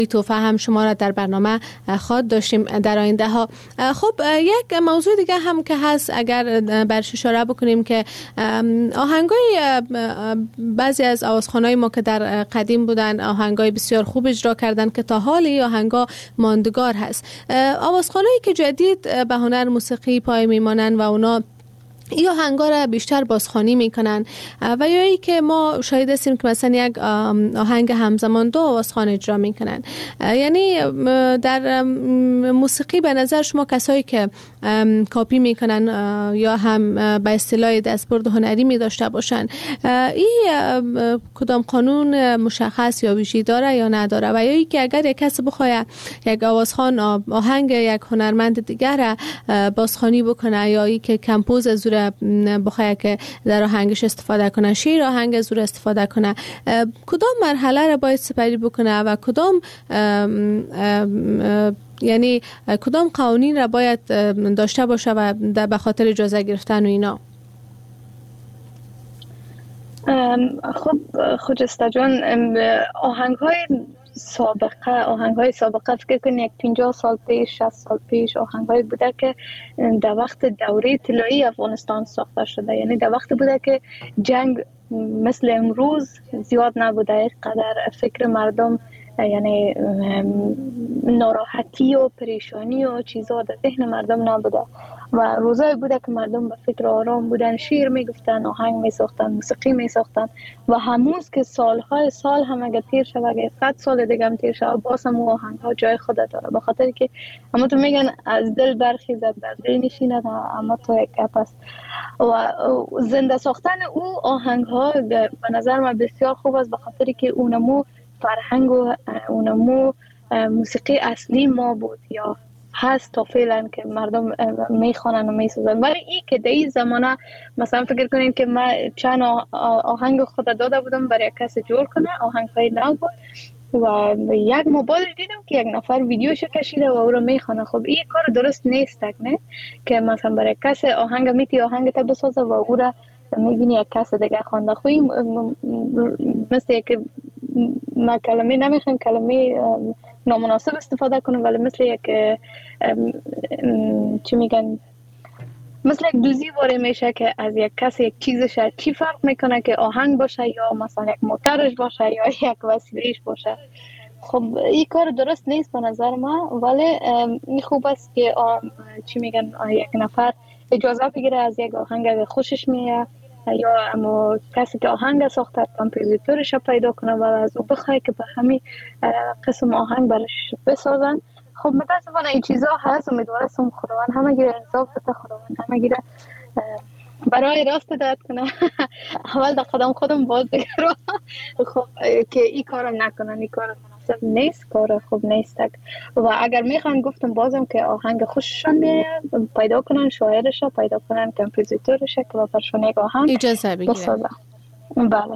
توفه هم شما را در برنامه خواهد داشتیم در آینده ها. خب یک موضوع دیگه هم که هست، اگر برش اشاره بکنیم که آهنگای بعضی از آوازخوانای ما که در قدیم بودن آهنگای بسیار خوب اجرا کردن که تا حال این آهنگا ماندگار هست. آوازخوانایی که جدید به هنر موسیقی پای میمانن و اونا این آهنگا را بیشتر بازخوانی میکنن و یا ای که ما شاهد هستیم که مثلا یک آهنگ همزمان دو آوازخوان اجرا میکنن. یعنی در موسیقی به نظر شما کسایی که کاپی میکنن یا هم به اصطلاح دستبرد هنری می داشته باشن، این کدام قانون مشخص یا ویژه‌ای داره یا نداره؟ و یا ای که اگر یک کس بخواد یک آوازخوان آهنگ یک هنرمند دیگر را بازخوانی بکنه یا ای که کمپوز از بخواه که در آهنگش استفاده کنه، شعر آهنگ از استفاده کنه، کدام مرحله را باید سپری بکنه و کدام یعنی کدام قوانین را باید داشته باشه و به خاطر اجازه گرفتن و اینا؟ خب خجسته جان، آهنگ های سابقه فکر کنید یک 50 سال پیش 60 سال پیش آهنگ های بوده که در وقت دوره طلایی افغانستان ساخته شده. یعنی در وقت بوده که جنگ مثل امروز زیاد نبوده، اینقدر فکر مردم یعنی ناراحتی و پریشانی و چیزا در ذهن مردم نبوده و روزای بوده که مردم به فکر آرام بودن، شعر میگفتن، آهنگ میساختن، موسیقی میساختن و هنوز که سالهای سال هم اگر تیر شد، اگر 100 سال دیگه هم تیر شد، باز هم آهنگ ها جای خود داره، به خاطر که اما تو میگن از دل برخیزد در دل نشیند، اما تو یک گپ است. و زنده ساختن او آهنگ ها به نظر من بسیار خوب است، به خاطر که اونمو فرهنگ و اونمو موسیقی اصلی ما بود یا هست تا فعلا که مردم میخوانن و میسازن. ولی این که در این زمانه مثلا فکر کنید که من چند آهنگ خود داده بودم برای کسی جور کنه، آهنگ های نو بود و یک موبایل دیدم که یک نفر ویدیوشو کشیده و او رو میخوانه. خب این کار درست نیست نه، که مثلا برای کسی آهنگ میتی آهنگ تا بسازه و او را میبینی یک کس دیگه خوانده. خب مثل یک ما کلمه نمیخوایم کلمه نامناسب استفاده کنیم، ولی مثل یک چی میگن، مثل یک دوزی واره میشه که از یک کسی یک چیزش چی فرق میکنه که آهنگ باشه یا مثلا یک موترش باشه یا یک وسیلهش باشه. خب این کار درست نیست به نظر من، ولی این خوب است که چی میگن یک نفر اجازه بگیره از یک آهنگ اگه خوشش میاد یا اما کسی که آهنگ ساخته کامپوزیتورش پیدا کنه و از او بخواه که به همین قسم آهنگ برش بسازن. خب متاسفانه این چیزا هست، امیدوارم خداوند همه گیره انصاف بده، خداوند همه گیره برای راست هدایت کنه. اول در قدم خودم باز بگیرم خب که این کارم نکنن، این کار مناسب نیست، کار خوب نیست. و اگر میخوان گفتم بازم که آهنگ خوششان میاد پیدا کنن شاعرش پیدا کنن کامپوزیتورش که با برشون یک آهنگ اجازه بگیرن. بله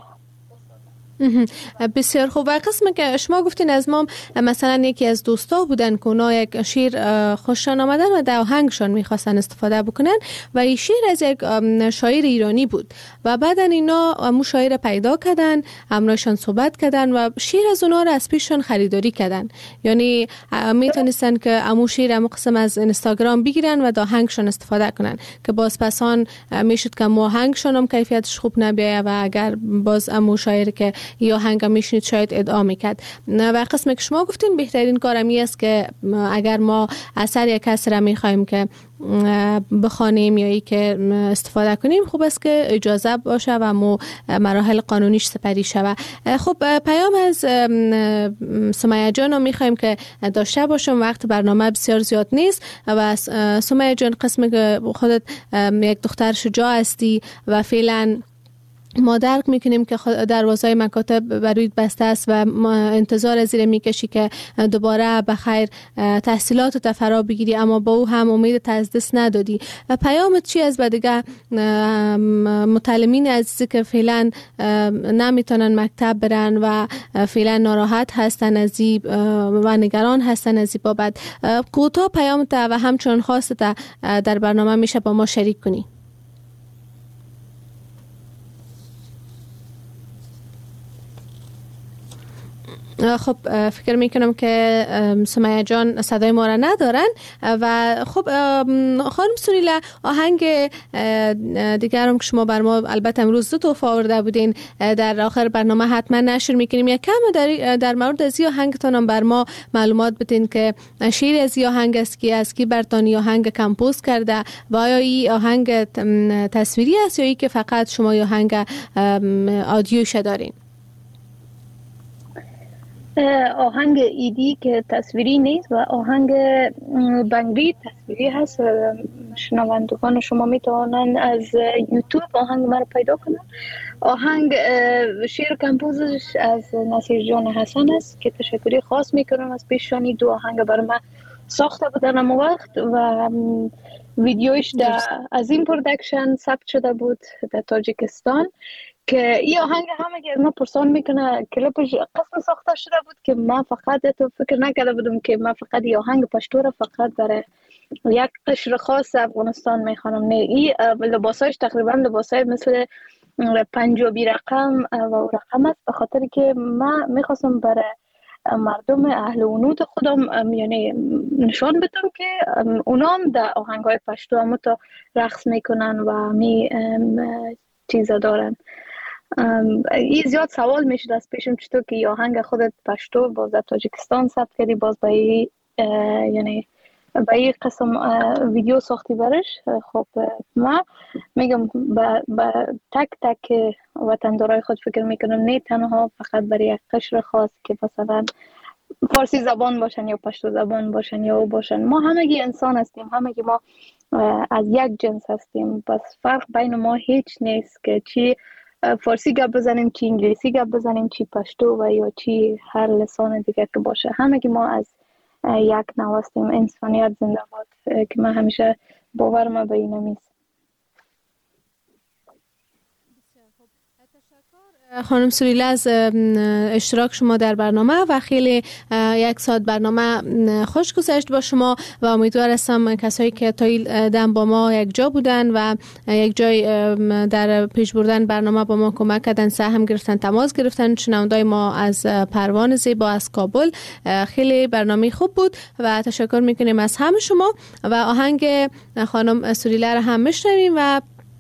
بسیار خوب. و قسم که شما گفتین از ما مثلا یکی از دوستا بودن که اونا یک شیر خوششان آمدن و در آهنگشان میخواستن استفاده بکنن و این شیر از یک شاعر ایرانی بود و بعدا اینا امو شاعر پیدا کردن، همراهشان صحبت کردن و شیر از اونا را از پیششان خریداری کردن. یعنی میتونستن که امو شیر امو قسم از اینستاگرام بگیرن و در آهنگشان استفاده کنن که باز پسان میشد که امو آهنگشان هم کیفیتش خوب نبیه و اگر باز امو شاعر که یا آهنگ میشنید شاید ادعا میکرد. و قسمی که شما گفتین بهترین کارمی است که اگر ما اثر یک کس را میخوایم که بخوانیم یا ای که استفاده کنیم، خوب است که اجازه باشه و مراحل قانونیش سپری شود. خب پیام از سمیه جان رو میخوایم که داشته باشم، وقت برنامه بسیار زیاد نیست و سمیه جان قسمی که خودت یک دختر شجاع هستی و فعلا ما درک میکنیم که دروازهای مکاتب بروید بسته است و ما انتظار از زیر میکشی که دوباره بخیر تحصیلات فرا بگیری، اما با او هم امید از دست ندادی. و پیامت چی از دیگه متعلمین عزیزی که فعلا نمیتونن مکتب برن و فعلا ناراحت هستن از این و نگران هستن از این بابت؟ کوتاه پیامت و همچنان خواست در برنامه میشه با ما شریک کنی. خب فکر میکنم که سمیه جان صدای ما را ندارن و خب خانم سوریلا آهنگ دیگر هم که شما بر ما البته امروز 2 تحفه آورده بودین در آخر برنامه حتما نشر میکنیم. یک کم در مورد از این آهنگتان هم بر ما معلومات بدین که شعر از این آهنگ است که از کی برتانی آهنگ کمپوز کرده و آیا این آهنگ تصویری است یا ای که فقط شما آهنگ آدیوش دارین؟ آهنگ ایدی که تصویری نیست و آهنگ بنگری تصویری هست. شنوندگان شما میتونن از یوتیوب آهنگ ما رو پیدا کنن. آهنگ شعر کمپوزش از نصیر جان حسن است که تشکری خاص میکنم از پیشانی. 2 آهنگ برای من ساخته بودن اما وقت و ویدیوش در از این پرودکشن ثبت شده بود در تاجیکستان که این آهنگ همه از ما پرسان میکنه کلیپش قسم ساخته شده بود که من فقط تو فکر نکرده بودم که من فقط این آهنگ پشتو را فقط برای یک قشر خاص افغانستان میخوانم. نه، این لباسایش تقریبا لباسای مثل پنجابی رقم و رقم است، به خاطر که من میخواستم برای مردم اهل ونود خودم یعنی نشان بدم که اونام در آهنگای پشتو هم تا رقص میکنن و می چیزا دارن. این زیاد سوال میشد از پیشم چطور که این آهنگ خودت پشتو باز در تاجیکستان ثبت کردی، باز با یعنی با این قسم ویدیو ساختی برش. خب من میگم با تک تک وطندارای خود فکر میکنم، نه تنها فقط برای یک قشر خاص که مثلا فارسی زبان باشن یا پشتو زبان باشن یا او باشن. ما همگی انسان هستیم، همگی ما از یک جنس هستیم. بس فرق بین ما هیچ نیست که چی فارسی گپ بزنیم، چی انگلیسی گپ بزنیم، چی پشتو و یا چی هر لسان دیگه که باشه. همگی ما از یک نوع هستیم. انسانیت زنده باد که من همیشه باورم به این میست. خانم سوریلا از اشتراک شما در برنامه و خیلی 1 ساعت برنامه خوش گذشت با شما و امیدوار هستم کسایی که تا دم با ما یک جا بودن و یک جای در پیش بردن برنامه با ما کمک کردن، سهم گرفتن، تماس گرفتن. شنوندای ما از پروان زیبا از کابل، خیلی برنامه خوب بود و تشکر میکنیم از همه شما و آهنگ خانم سوریلا را هم میشنویم و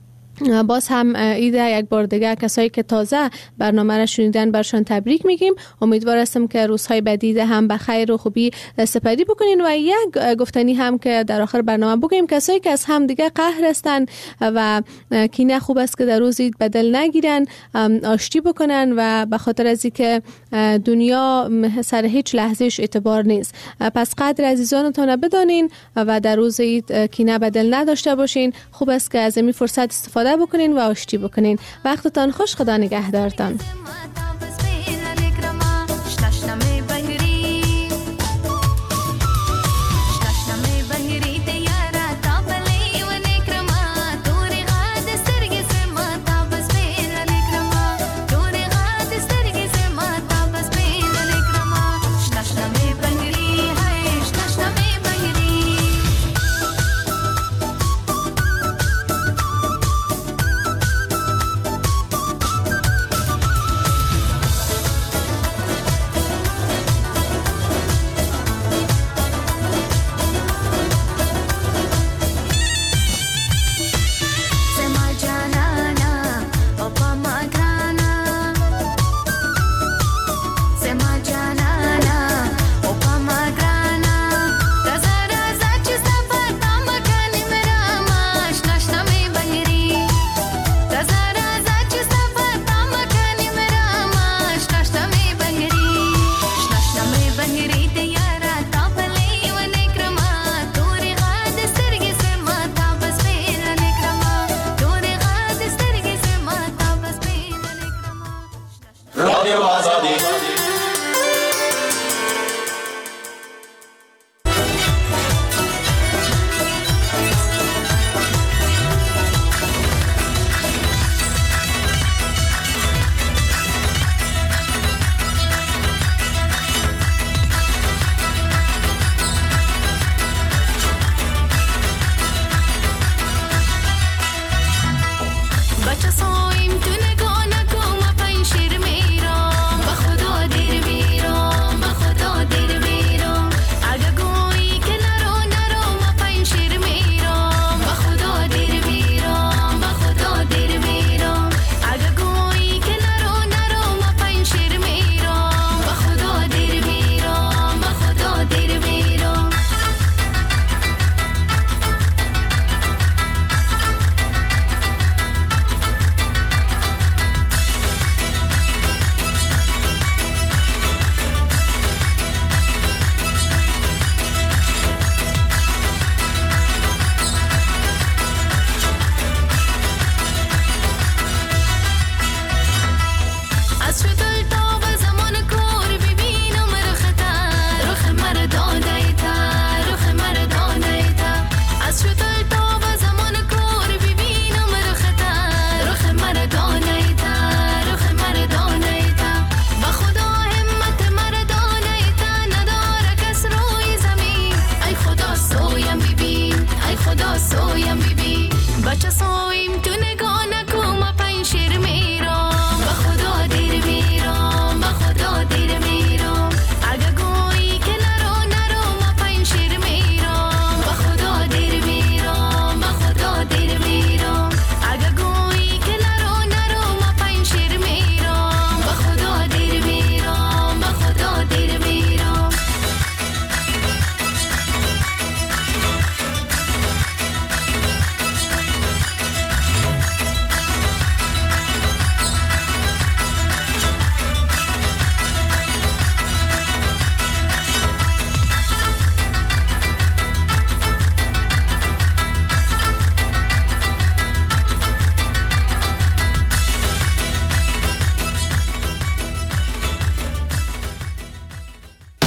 باز هم ایده یک بار دیگه کسایی که تازه برنامه را شنیدن برشان تبریک میگیم. امیدوار هستم که روزهای بعدی هم به خیر و خوبی سپری بکنین و یک گفتنی هم که در آخر برنامه بگیم کسایی که از هم دیگه قهر هستن و کینه خوب است که در روزی بدل نگیرن، آشتی بکنن و به خاطر از اینکه دنیا سر هیچ لحظهش اعتبار نیست. پس قدر عزیزانتون بدانین و در روز کینه بدل نداشته باشین. خوب است که از این فرصت استفاده بکنین و آشتی بکنین. وقتتان خوش، خدا نگهدارتان. Bangiri